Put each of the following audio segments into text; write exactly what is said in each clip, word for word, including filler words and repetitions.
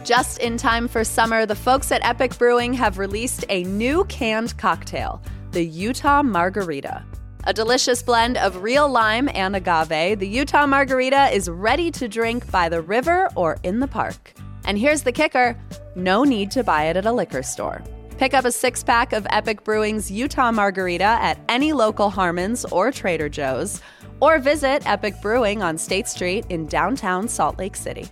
Just in time for summer, the folks at Epic Brewing have released a new canned cocktail, the Utah Margarita. A delicious blend of real lime and agave, the Utah Margarita is ready to drink by the river or in the park. And here's the kicker, no need to buy it at a liquor store. Pick up a six-pack of Epic Brewing's Utah Margarita at any local Harmon's or Trader Joe's, or visit Epic Brewing on State Street in downtown Salt Lake City.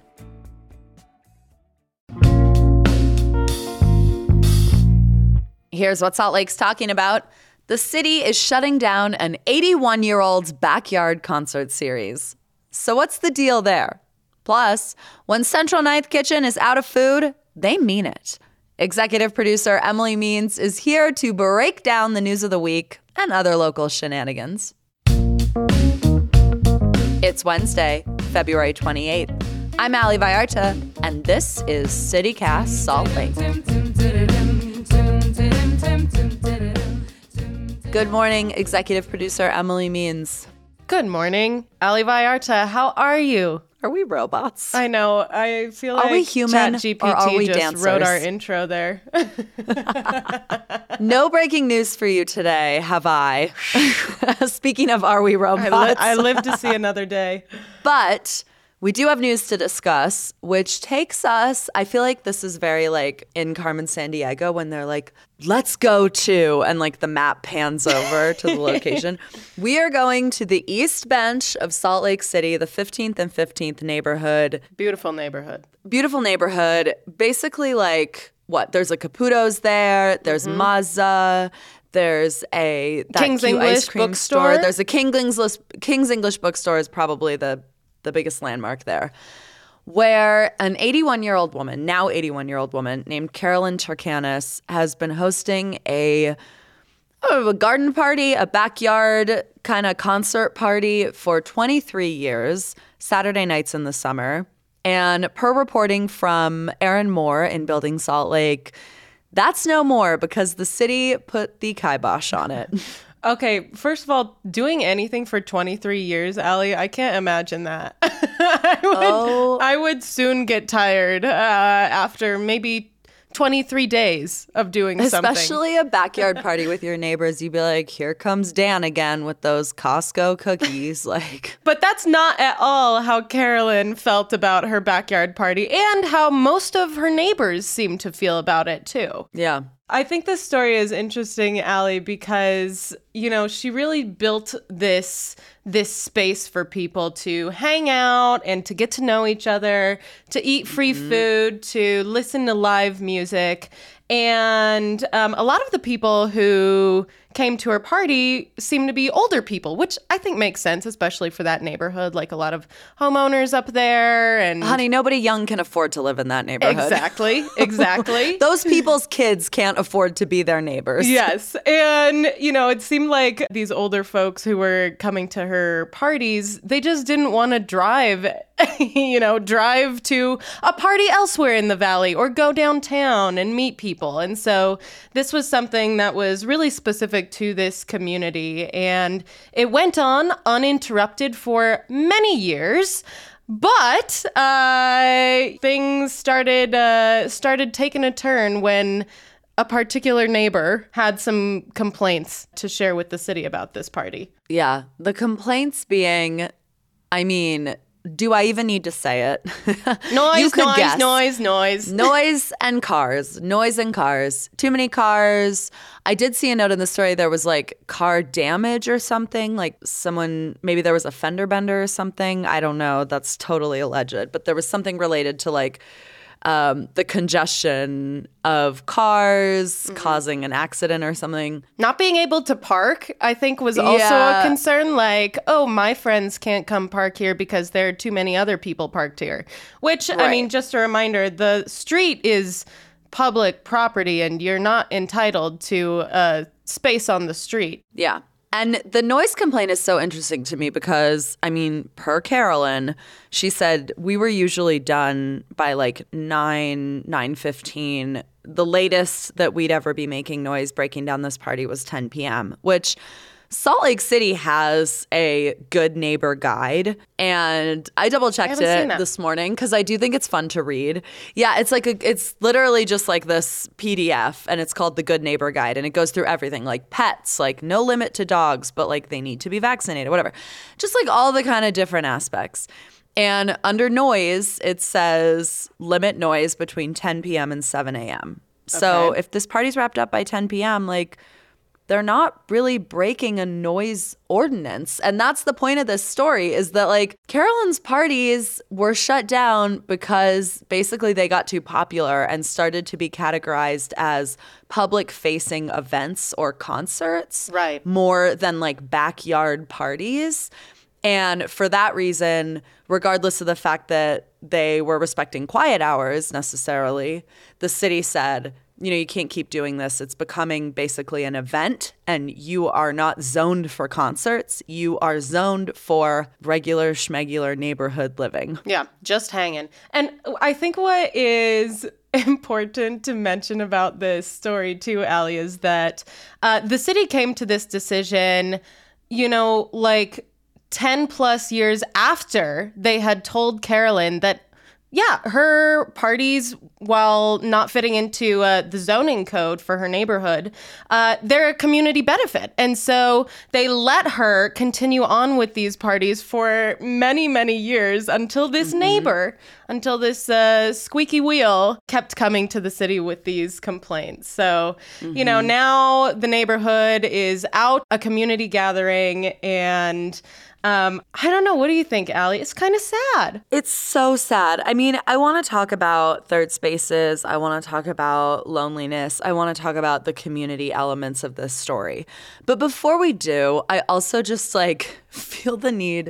Here's what Salt Lake's talking about. The city is shutting down an eighty-one-year-old's backyard concert series. So what's the deal there? Plus, when Central Ninth Kitchen is out of food, they mean it. Executive producer Emily Means is here to break down the news of the week and other local shenanigans. It's Wednesday, February twenty-eighth. I'm Ali Vallarta, and this is CityCast Salt Lake. Good morning, executive producer Emily Means. Good morning, Ali Vallarta. How are you? Are we robots? I know. I feel like are we human ChatGPT or are we just dancers? Wrote our intro there. No breaking news for you today, have I? Speaking of are we robots? I, li- I live to see another day. But we do have news to discuss, which takes us, I feel like this is very like in Carmen Sandiego when they're like, let's go to, and like the map pans over to the location. We are going to the East Bench of Salt Lake City, the fifteenth and fifteenth neighborhood. Beautiful neighborhood. Beautiful neighborhood. Basically like, what? There's a Caputo's there. There's mm-hmm. Mazza. There's a that King's cute English ice cream bookstore. store. There's a King's English, King's English bookstore is probably the the biggest landmark there, where an eighty-one-year-old woman, now eighty-one-year-old woman named Carolyn Turkanis has been hosting a, oh, a garden party, a backyard kind of concert party for twenty-three years, Saturday nights in the summer. And per reporting from Aaron Moore in Building Salt Lake, that's no more because the city put the kibosh on it. Okay, first of all, doing anything for twenty-three years, Ali, I can't imagine that. I, would, oh. I would soon get tired uh, after maybe twenty-three days of doing something. Especially a backyard party with your neighbors. You'd be like, here comes Dan again with those Costco cookies. Like, But that's not at all how Carolyn felt about her backyard party and how most of her neighbors seem to feel about it, too. Yeah. I think this story is interesting, Ali, because, you know, she really built this this space for people to hang out and to get to know each other, to eat free mm-hmm. food, to listen to live music. And um, a lot of the people who came to her party seemed to be older people, which I think makes sense, especially for that neighborhood, like a lot of homeowners up there. And honey, nobody young can afford to live in that neighborhood. Exactly, exactly. Those people's kids can't afford to be their neighbors. Yes. And, you know, it seemed like these older folks who were coming to her parties, they just didn't want to drive, you know, drive to a party elsewhere in the valley or go downtown and meet people. And so this was something that was really specific to this community, and it went on uninterrupted for many years. But uh, things started uh, started taking a turn when a particular neighbor had some complaints to share with the city about this party. Yeah, the complaints being, I mean, do I even need to say it? Noise, you could noise, guess. noise, noise. Noise and cars. Noise and cars. Too many cars. I did see a note in the story there was like car damage or something. Like someone, maybe there was a fender bender or something. I don't know. That's totally alleged. But there was something related to like um, the congestion of cars mm-hmm. causing an accident or something. Not being able to park, I think, was also Yeah. a concern. Like, oh, my friends can't come park here because there are too many other people parked here. Which, Right. I mean, just a reminder, the street is public property and you're not entitled to a space on the street. Yeah. And the noise complaint is so interesting to me because, I mean, per Carolyn, she said we were usually done by like nine, nine fifteen. The latest that we'd ever be making noise breaking down this party was ten p.m., which Salt Lake City has a Good Neighbor Guide, and I double checked it this morning because I do think it's fun to read. Yeah, it's like a, it's literally just like this P D F, and it's called the Good Neighbor Guide, and it goes through everything, like pets, like no limit to dogs, but like they need to be vaccinated, whatever. Just like all the kind of different aspects. And under noise, it says limit noise between ten p.m. and seven a.m. So Okay. if this party's wrapped up by ten p.m., like they're not really breaking a noise ordinance. And that's the point of this story, is that like Carolyn's parties were shut down because basically they got too popular and started to be categorized as public facing events or concerts. Right. More than like backyard parties. And for that reason, regardless of the fact that they were respecting quiet hours necessarily, the city said, you know, you can't keep doing this. It's becoming basically an event, and you are not zoned for concerts. You are zoned for regular schmegular neighborhood living. Yeah, just hanging. And I think what is important to mention about this story too, Allie, is that uh, the city came to this decision, you know, like ten plus years after they had told Carolyn that, yeah, her parties, while not fitting into uh, the zoning code for her neighborhood, uh, they're a community benefit. And so they let her continue on with these parties for many, many years until this mm-hmm. neighbor, until this uh, squeaky wheel kept coming to the city with these complaints. So, mm-hmm. you know, now the neighborhood is out, a community gathering, and Um, I don't know. What do you think, Allie? It's kind of sad. It's so sad. I mean, I want to talk about third spaces. I want to talk about loneliness. I want to talk about the community elements of this story. But before we do, I also just like feel the need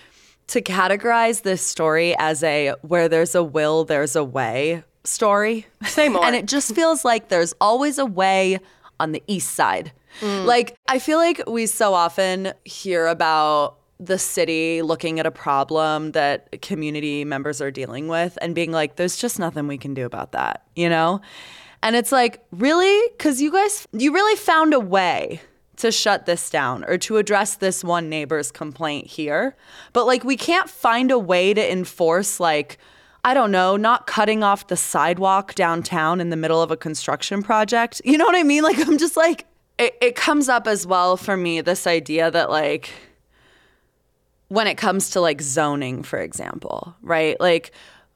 to categorize this story as a where there's a will, there's a way story. Say more. And it just feels like there's always a way on the east side. Mm. Like, I feel like we so often hear about the city looking at a problem that community members are dealing with and being like, there's just nothing we can do about that, you know? And it's like, really? Because you guys, you really found a way to shut this down or to address this one neighbor's complaint here. But like, we can't find a way to enforce, like, I don't know, not cutting off the sidewalk downtown in the middle of a construction project. You know what I mean? Like, I'm just like, it, it comes up as well for me, this idea that like, when it comes to like zoning, for example, right? Like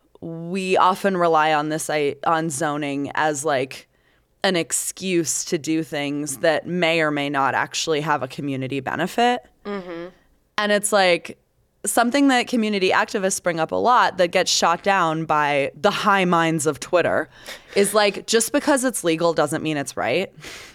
we often rely on this on zoning as like an excuse to do things that may or may not actually have a community benefit. Mm-hmm. And it's like something that community activists bring up a lot that gets shot down by the high minds of Twitter is like, just because it's legal doesn't mean it's right.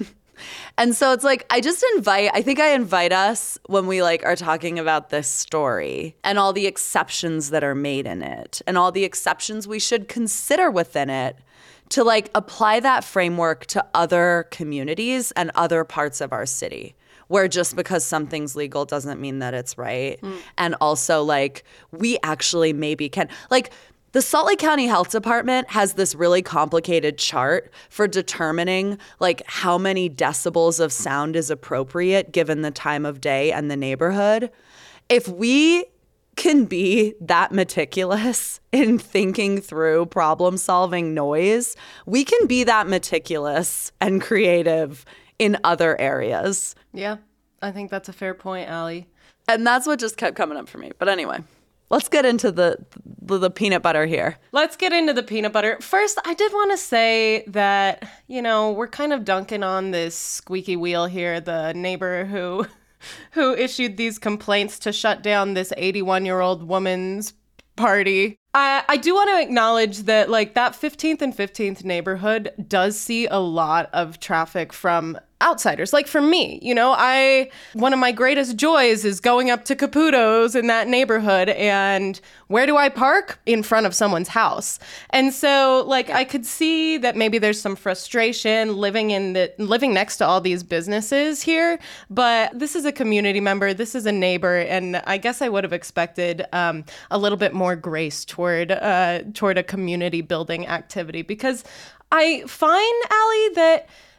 And so it's like, I just invite, I think I invite us when we like are talking about this story and all the exceptions that are made in it and all the exceptions we should consider within it to like apply that framework to other communities and other parts of our city, where just because something's legal doesn't mean that it's right. Mm. And also like, we actually maybe can, like, the Salt Lake County Health Department has this really complicated chart for determining like how many decibels of sound is appropriate given the time of day and the neighborhood. If we can be that meticulous in thinking through problem-solving noise, we can be that meticulous and creative in other areas. Yeah, I think that's a fair point, Allie. And that's what just kept coming up for me. But anyway. Let's get into the, the the peanut butter here. Let's get into the peanut butter. First, I did want to say that, you know, we're kind of dunking on this squeaky wheel here, the neighbor who who issued these complaints to shut down this eighty-one-year-old woman's party. I, I do want to acknowledge that, like, that fifteenth and fifteenth neighborhood does see a lot of traffic from outsiders. Like for me, you know, I, one of my greatest joys is going up to Caputo's in that neighborhood, and where do I park? In front of someone's house. And so like, I could see that maybe there's some frustration living in the, living next to all these businesses here, but this is a community member, this is a neighbor, and I guess I would have expected um, a little bit more grace toward, uh, toward a community building activity, because I find, Allie, that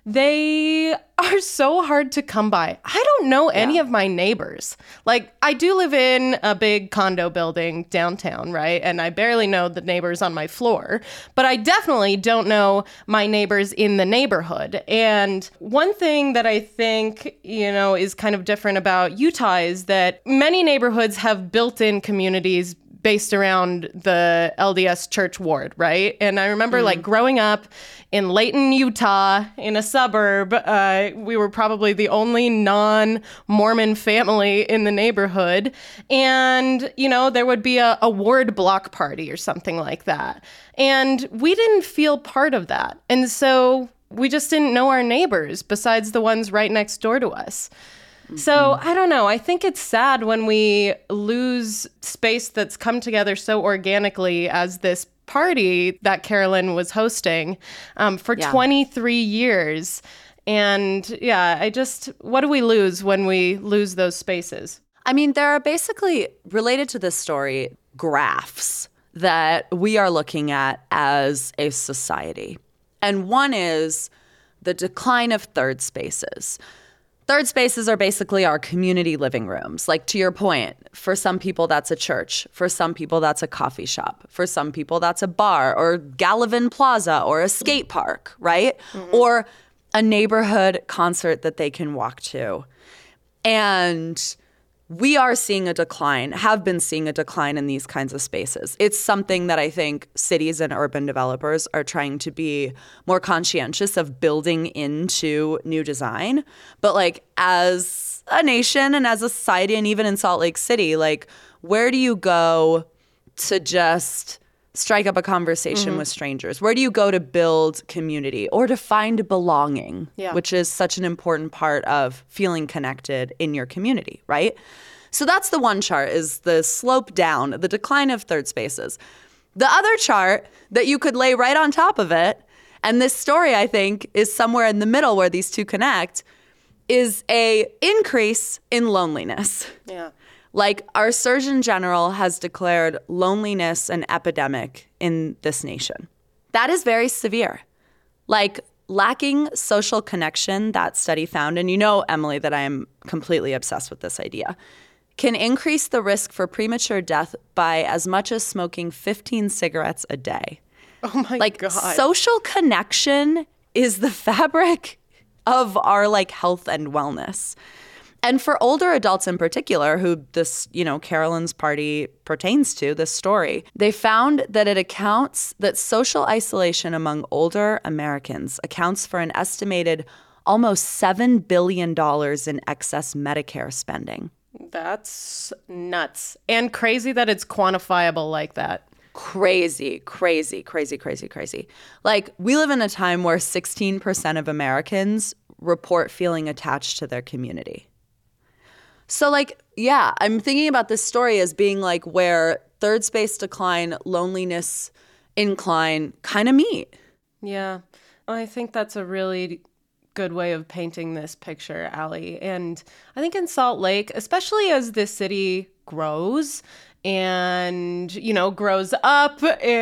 they are so hard to come by. I don't know any Yeah. of my neighbors. Like, I do live in a big condo building downtown, right? And I barely know the neighbors on my floor, but I definitely don't know my neighbors in the neighborhood. And one thing that I think, you know, is kind of different about Utah is that many neighborhoods have built-in communities based around the L D S church ward, right? And I remember mm-hmm. like growing up in Layton, Utah, in a suburb, uh, we were probably the only non-Mormon family in the neighborhood. And, you know, there would be a, a ward block party or something like that. And we didn't feel part of that. And so we just didn't know our neighbors besides the ones right next door to us. Mm-hmm. So I don't know. I think it's sad when we lose space that's come together so organically as this party that Carolyn was hosting um, for yeah. twenty-three years. And yeah, I just, what do we lose when we lose those spaces? I mean, there are basically, related to this story, graphs that we are looking at as a society. And one is the decline of third spaces. Third spaces are basically our community living rooms. Like, to your point, for some people, that's a church. For some people, that's a coffee shop. For some people, that's a bar or Gallivan Plaza or a skate park, right? Mm-hmm. Or a neighborhood concert that they can walk to. And we are seeing a decline, have been seeing a decline in these kinds of spaces. It's something that I think cities and urban developers are trying to be more conscientious of building into new design. But like, as a nation and as a society, and even in Salt Lake City, like, where do you go to just strike up a conversation mm-hmm. with strangers? Where do you go to build community or to find belonging, yeah. which is such an important part of feeling connected in your community, right? So that's the one chart, is the slope down, the decline of third spaces. The other chart that you could lay right on top of it, and this story, I think, is somewhere in the middle where these two connect, is a increase in loneliness. Yeah. Like, our Surgeon General has declared loneliness an epidemic in this nation. That is very severe. Like, lacking social connection, that study found, and you know, Emily, that I am completely obsessed with this idea, can increase the risk for premature death by as much as smoking fifteen cigarettes a day. Oh my like, God. Social connection is the fabric of our, like, health and wellness. And for older adults in particular, who this, you know, Carolyn's party pertains to, this story, they found that it accounts that social isolation among older Americans accounts for an estimated almost seven billion dollars in excess Medicare spending. That's nuts. And crazy that it's quantifiable like that. Crazy, crazy, crazy, crazy, crazy. Like, we live in a time where sixteen percent of Americans report feeling attached to their community. So, like, yeah, I'm thinking about this story as being like where third space decline, loneliness incline kind of meet. Yeah, I think that's a really good way of painting this picture, Allie. And I think in Salt Lake, especially as this city grows and, you know, grows up,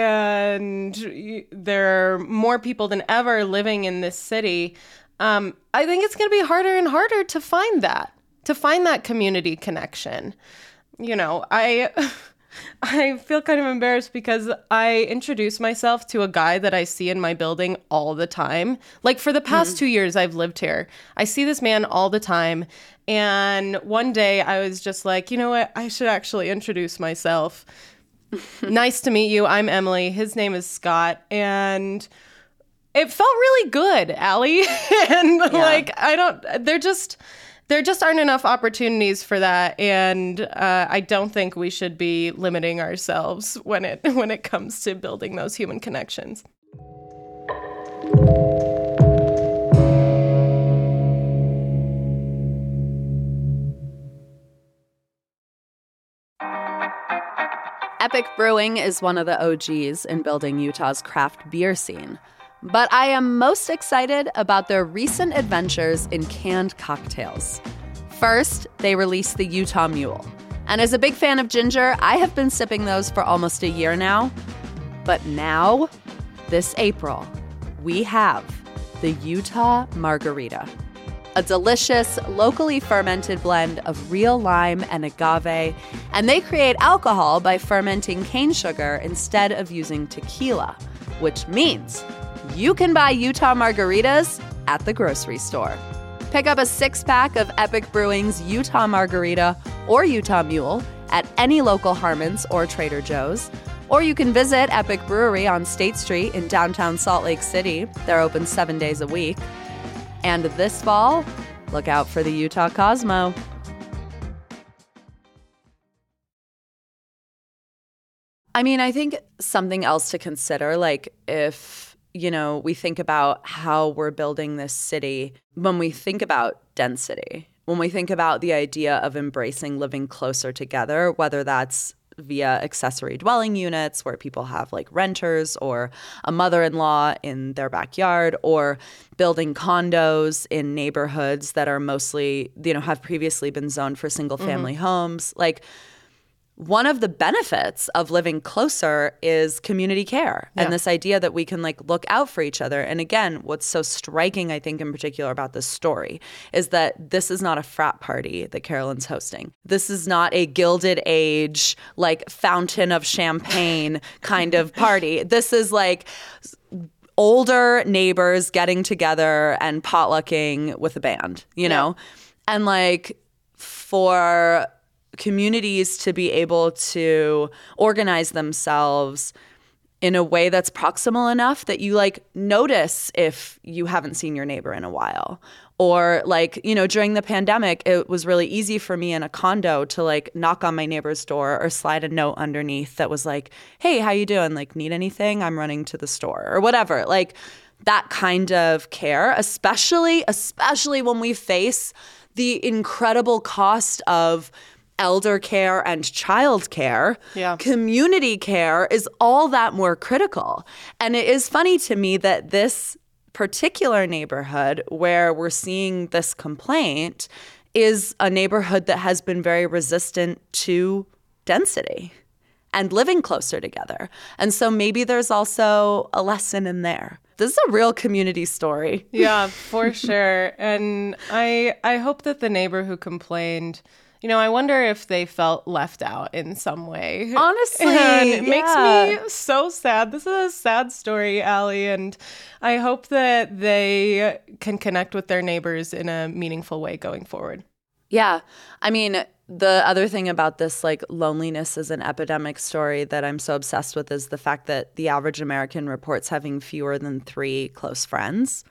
and there are more people than ever living in this city, um, I think it's going to be harder and harder to find that. to find that community connection. You know, I I feel kind of embarrassed because I introduce myself to a guy that I see in my building all the time. Like, for the past mm. two years I've lived here, I see this man all the time. And one day I was just like, you know what? I should actually introduce myself. Nice to meet you. I'm Emily. His name is Scott. And it felt really good, Allie. And yeah. like, I don't, they're just... There just aren't enough opportunities for that, and uh, I don't think we should be limiting ourselves when it when it comes to building those human connections. Epic Brewing is one of the O Gs in building Utah's craft beer scene. But I am most excited about their recent adventures in canned cocktails. First, they released the Utah Mule. And as a big fan of ginger, I have been sipping those for almost a year now. But now, this April, we have the Utah Margarita. A delicious, locally fermented blend of real lime and agave, and they create alcohol by fermenting cane sugar instead of using tequila, which means you can buy Utah margaritas at the grocery store. Pick up a six-pack of Epic Brewing's Utah Margarita or Utah Mule at any local Harmon's or Trader Joe's, or you can visit Epic Brewery on State Street in downtown Salt Lake City. They're open seven days a week. And this fall, look out for the Utah Cosmo. I mean, I think something else to consider, like if, you know, we think about how we're building this city, when we think about density, when we think about the idea of embracing living closer together, whether that's via accessory dwelling units where people have like renters or a mother-in-law in their backyard, or building condos in neighborhoods that are mostly, you know, have previously been zoned for single family mm-hmm. homes. Like, one of the benefits of living closer is community care yeah. and this idea that we can like look out for each other. And again, what's so striking, I think, in particular about this story is that this is not a frat party that Carolyn's hosting. This is not a Gilded Age, like fountain of champagne kind of party. This is like older neighbors getting together and potlucking with a band, you know? Yeah. And like for communities to be able to organize themselves in a way that's proximal enough that you like notice if you haven't seen your neighbor in a while. Or like, you know, during the pandemic, it was really easy for me in a condo to like knock on my neighbor's door or slide a note underneath that was like, hey, how you doing? Like, need anything? I'm running to the store or whatever. Like that kind of care, especially, especially when we face the incredible cost of elder care and child care, yeah. community care is all that more critical. And it is funny to me that this particular neighborhood where we're seeing this complaint is a neighborhood that has been very resistant to density and living closer together. And so maybe there's also a lesson in there. This is a real community story. Yeah, for sure. And I I hope that the neighbor who complained, you know, I wonder if they felt left out in some way. Honestly, and it yeah. makes me so sad. This is a sad story, Allie, and I hope that they can connect with their neighbors in a meaningful way going forward. Yeah. I mean, the other thing about this, like, loneliness is an epidemic story that I'm so obsessed with is the fact that the average American reports having fewer than three close friends.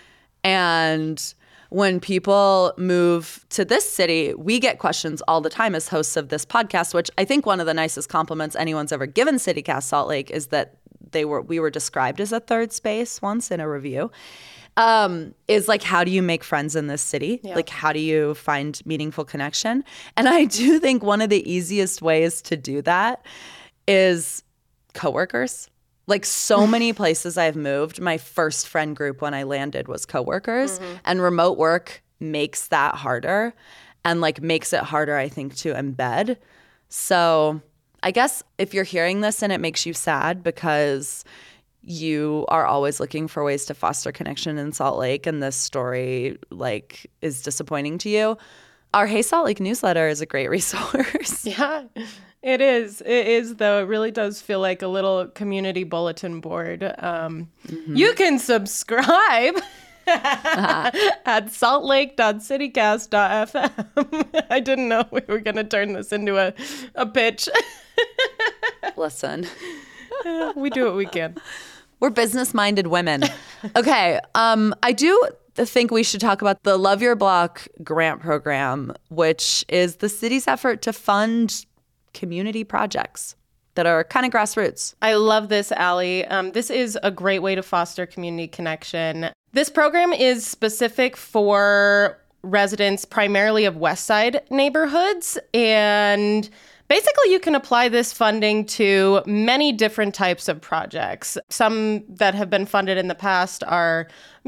And when people move to this city, we get questions all the time as hosts of this podcast, which I think one of the nicest compliments anyone's ever given CityCast Salt Lake is that they were we were described as a third space once in a review. Um, is like, how do you make friends in this city? Yeah. Like, how do you find meaningful connection? And I do think one of the easiest ways to do that is coworkers. Like, so many places I've moved, my first friend group when I landed was coworkers, mm-hmm. and remote work makes that harder and like makes it harder, I think, to embed. So I guess if you're hearing this and it makes you sad because you are always looking for ways to foster connection in Salt Lake and this story like is disappointing to you, our Hey Salt Lake newsletter is a great resource. Yeah, it is. It is, though. It really does feel like a little community bulletin board. Um, mm-hmm. You can subscribe uh-huh. at saltlake dot citycast dot f m. I didn't know we were going to turn this into a, a pitch. Listen. Yeah, we do what we can. We're business-minded women. Okay, um, I do think we should talk about the Love Your Block grant program, which is the city's effort to fund community projects that are kind of grassroots. I love this, Allie. Um, this is a great way to foster community connection. This program is specific for residents primarily of West Side neighborhoods, and basically you can apply this funding to many different types of projects. Some that have been funded in the past are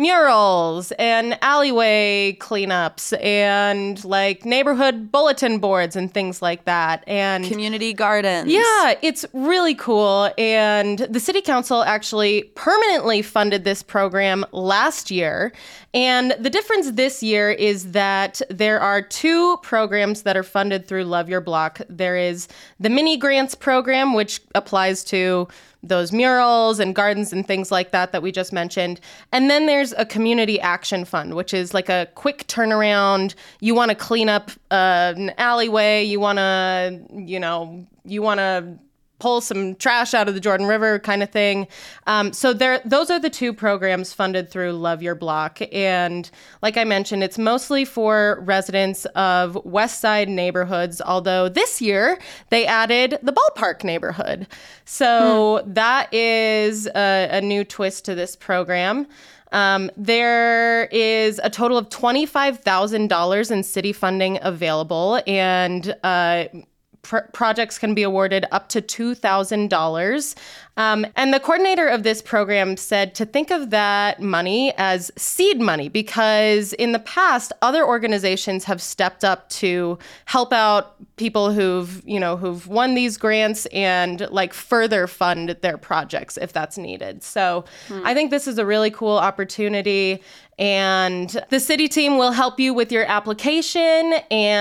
murals and alleyway cleanups and like neighborhood bulletin boards and things like that. And community gardens. Yeah, it's really cool. And the city council actually permanently funded this program last year. And the difference this year is that there are two programs that are funded through Love Your Block. There is the Mini Grants program, which applies to those murals and gardens and things like that that we just mentioned. And then there's a community action fund, which is like a quick turnaround. You want to clean up uh, an alleyway. You want to, you know, you want to pull some trash out of the Jordan River kind of thing. Um, so there, those are the two programs funded through Love Your Block. And like I mentioned, it's mostly for residents of West Side neighborhoods, although this year they added the Ballpark neighborhood. So hmm. that is a, a new twist to this program. Um, there is a total of twenty-five thousand dollars in city funding available, and uh, Pr- projects can be awarded up to two thousand dollars. Um, and the coordinator of this program said to think of that money as seed money, because in the past, other organizations have stepped up to help out people who've, you know, who've won these grants and like further fund their projects if that's needed. So hmm. I think this is a really cool opportunity. And the city team will help you with your application.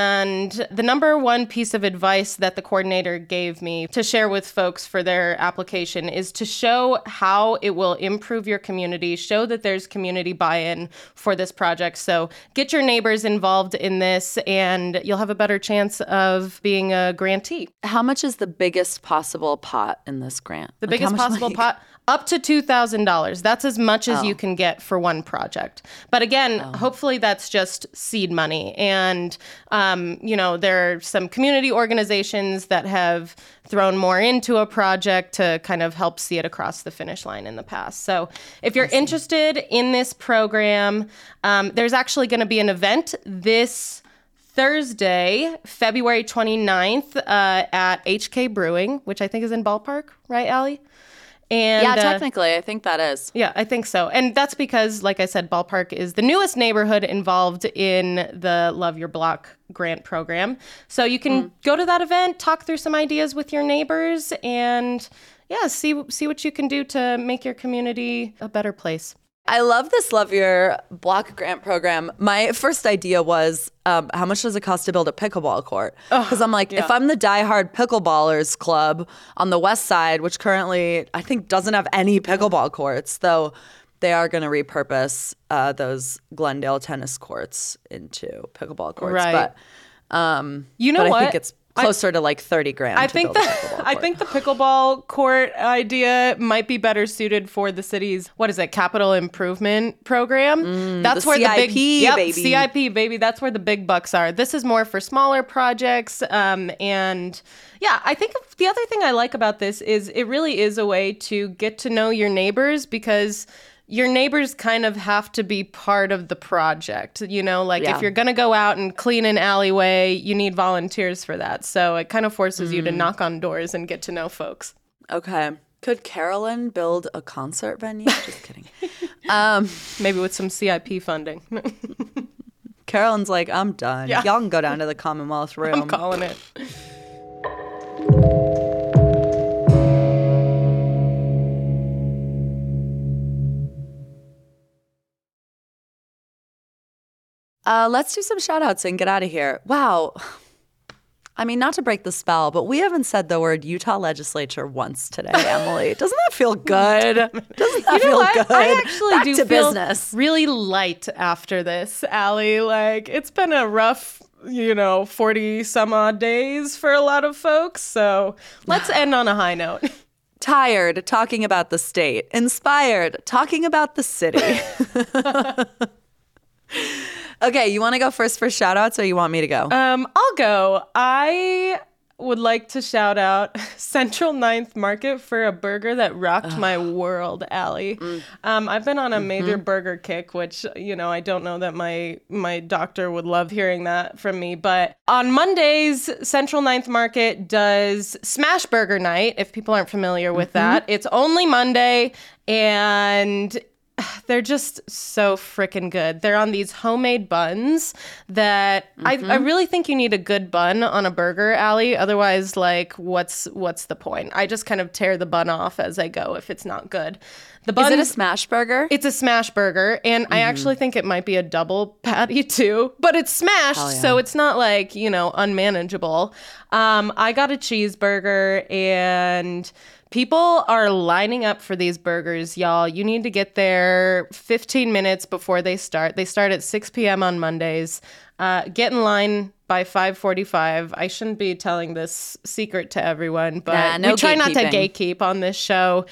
And the number one piece of advice that the coordinator gave me to share with folks for their application is to show how it will improve your community, show that there's community buy-in for this project. So get your neighbors involved in this, and you'll have a better chance of being a grantee. How much is the biggest possible pot in this grant? The like biggest possible money? pot? Up to two thousand dollars. That's as much as oh. you can get for one project. But again, oh. hopefully that's just seed money. And, um, you know, there are some community organizations that have thrown more into a project to kind of help see it across the finish line in the past. So if you're interested in this program, um, there's actually going to be an event this Thursday, February twenty-ninth, uh, at H K Brewing, which I think is in Ballpark, right, Allie? And, yeah, technically, uh, I think that is. Yeah, I think so. And that's because, like I said, Ballpark is the newest neighborhood involved in the Love Your Block grant program. So you can mm. go to that event, talk through some ideas with your neighbors, and yeah, see see what you can do to make your community a better place. I love this Love Your Block grant program. My first idea was, um, how much does it cost to build a pickleball court? Because I'm like, yeah. if I'm the diehard pickleballers club on the West Side, which currently I think doesn't have any pickleball courts, though they are going to repurpose uh, those Glendale tennis courts into pickleball courts. Right. But, um, you know but what? I think it's closer I, to like thirty grand. I to think build that a I think the pickleball court idea might be better suited for the city's, what is it, capital improvement program. Mm, That's the where C I P, the big yep, baby. C I P baby. That's where the big bucks are. This is more for smaller projects. Um, and yeah, I think the other thing I like about this is it really is a way to get to know your neighbors, because your neighbors kind of have to be part of the project. You know, like yeah. if you're going to go out and clean an alleyway, you need volunteers for that. So it kind of forces mm. you to knock on doors and get to know folks. Okay. Could Carolyn build a concert venue? Just kidding. Um, Maybe with some C I P funding. Carolyn's like, I'm done. Yeah. Y'all can go down to the Commonwealth Room. I'm calling it. Uh, let's do some shout outs and get out of here. Wow. I mean, not to break the spell, but we haven't said the word Utah legislature once today, Emily. Doesn't that feel good? Doesn't that you know feel what? good? I actually Back do to feel business. really light after this, Allie. Like, it's been a rough, you know, forty some odd days for a lot of folks. So let's end on a high note. Tired talking about the state. Inspired talking about the city. Okay, you want to go first for shout outs, or you want me to go? Um, I'll go. I would like to shout out Central Ninth Market for a burger that rocked my world, Allie. Mm. Um, I've been on a major mm-hmm. burger kick, which, you know, I don't know that my my doctor would love hearing that from me. But on Mondays, Central Ninth Market does Smash Burger Night, if people aren't familiar with mm-hmm. that. It's only Monday, and they're just so freaking good. They're on these homemade buns that mm-hmm. I, I really think you need a good bun on a burger, Allie. Otherwise, like, what's what's the point? I just kind of tear the bun off as I go if it's not good. The buns, is it a smash burger? It's a smash burger, and mm-hmm. I actually think it might be a double patty too, but it's smashed, yeah. so it's not like, you know, unmanageable. Um, I got a cheeseburger, and people are lining up for these burgers, y'all. You need to get there fifteen minutes before they start. They start at six p.m. on Mondays. Uh, get in line by five forty-five. I shouldn't be telling this secret to everyone, but nah, no we try not to gatekeeping. gatekeep on this show.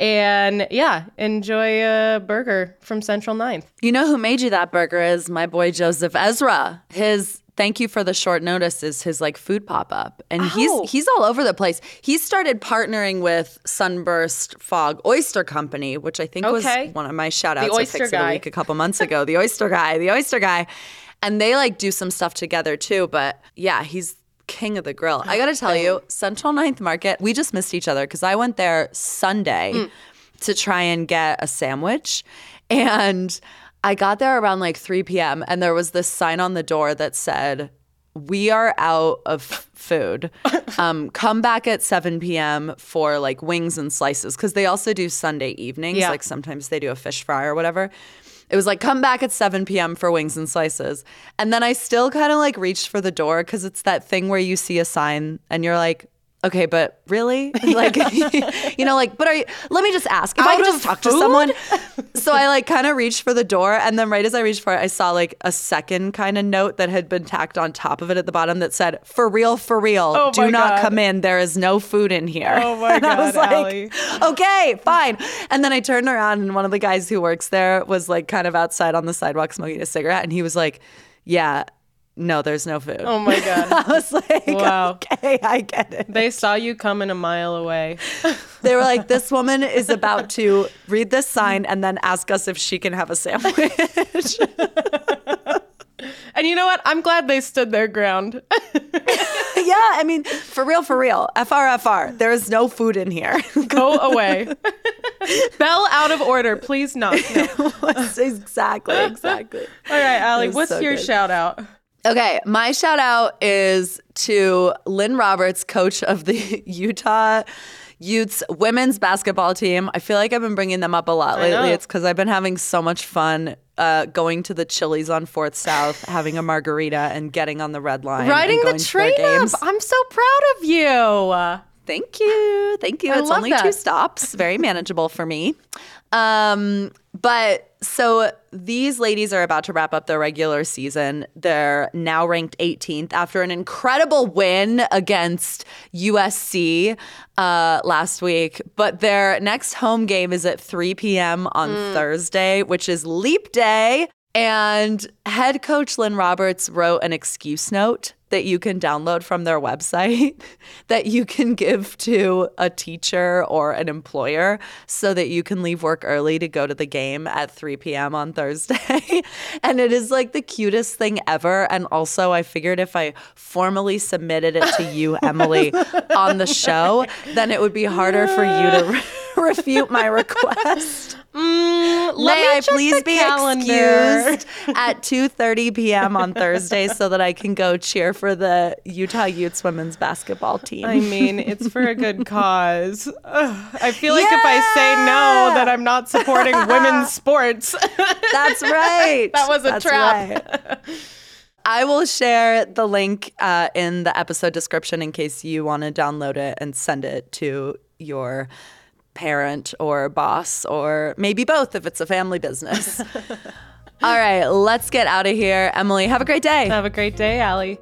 And yeah, enjoy a burger from Central Ninth. You know who made you that burger is my boy Joseph Ezra. His thank you for the short notice is his like food pop-up. And oh. he's he's all over the place. He started partnering with Sunburst Fog Oyster Company, which I think okay. was one of my shout outs the of oyster Fix guy. It a Week a couple months ago. The oyster guy, the oyster guy. And they like do some stuff together too. But yeah, he's king of the grill. I got to tell you, Central Ninth Market, we just missed each other because I went there Sunday mm. to try and get a sandwich. And I got there around like three p.m. and there was this sign on the door that said, "We are out of food. Um, come back at seven p.m. for like wings and slices." Because they also do Sunday evenings. Yeah. Like sometimes they do a fish fry or whatever. It was like, come back at seven p.m. for wings and slices. And then I still kind of like reached for the door because it's that thing where you see a sign and you're like, okay, but really? Like, you know, like, but are you, let me just ask. If Out I could just talk food? to someone. So I like kind of reached for the door. And then right as I reached for it, I saw like a second kind of note that had been tacked on top of it at the bottom that said, "For real, for real, oh do not God. come in. There is no food in here." Oh my and God, I was Allie. like, okay, fine. And then I turned around and one of the guys who works there was like kind of outside on the sidewalk smoking a cigarette. And he was like, yeah, no, there's no food. Oh my God. I was like, wow. Okay, I get it. They saw you coming a mile away. They were like, this woman is about to read this sign and then ask us if she can have a sandwich. And you know what? I'm glad they stood their ground. Yeah, I mean, for real, for real. F R F R. There is no food in here. Go away. Bell out of order. Please knock. No. Exactly, exactly. All right, Allie, what's so your good. shout out? Okay, my shout out is to Lynn Roberts, coach of the Utah Utes women's basketball team. I feel like I've been bringing them up a lot lately. It's because I've been having so much fun uh, going to the Chili's on fourth South, having a margarita and getting on the red line. Riding and going the to their train games. up. I'm so proud of you. Thank you. Thank you. I It's love only that. two stops. Very manageable for me. Um, but so these ladies are about to wrap up their regular season. They're now ranked eighteenth after an incredible win against U S C uh, last week. But their next home game is at three p.m. on mm. Thursday, which is Leap Day. And head coach Lynn Roberts wrote an excuse note that you can download from their website that you can give to a teacher or an employer so that you can leave work early to go to the game at three p.m. on Thursday. And it is like the cutest thing ever. And also I figured if I formally submitted it to you, Emily, on the show, then it would be harder for you to re- refute my request. Mm, let May me I check please the be calendar. excused at two thirty p.m. on Thursday so that I can go cheer for the Utah Utes women's basketball team? I mean, it's for a good cause. Ugh, I feel like Yeah! if I say no, that I'm not supporting women's sports. That's right. That was a That's trap. Right. I will share the link uh, in the episode description in case you want to download it and send it to your parent or boss or maybe both if it's a family business. All right, let's get out of here. Emily, have a great day. Have a great day, Allie.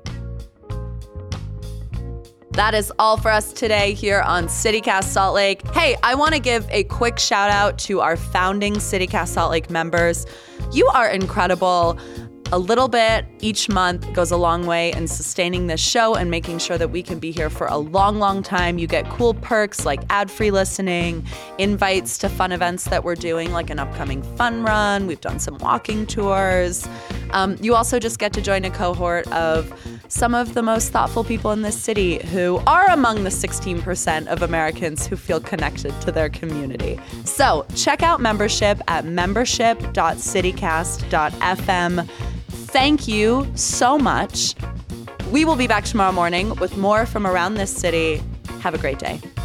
That is all for us today here on CityCast Salt Lake. Hey, I want to give a quick shout out to our founding CityCast Salt Lake members. You are incredible. A little bit each month goes a long way in sustaining this show and making sure that we can be here for a long, long time. You get cool perks like ad-free listening, invites to fun events that we're doing, like an upcoming fun run. We've done some walking tours. Um, you also just get to join a cohort of some of the most thoughtful people in this city who are among the sixteen percent of Americans who feel connected to their community. So check out membership at membership dot citycast dot f m. Thank you so much. We will be back tomorrow morning with more from around this city. Have a great day.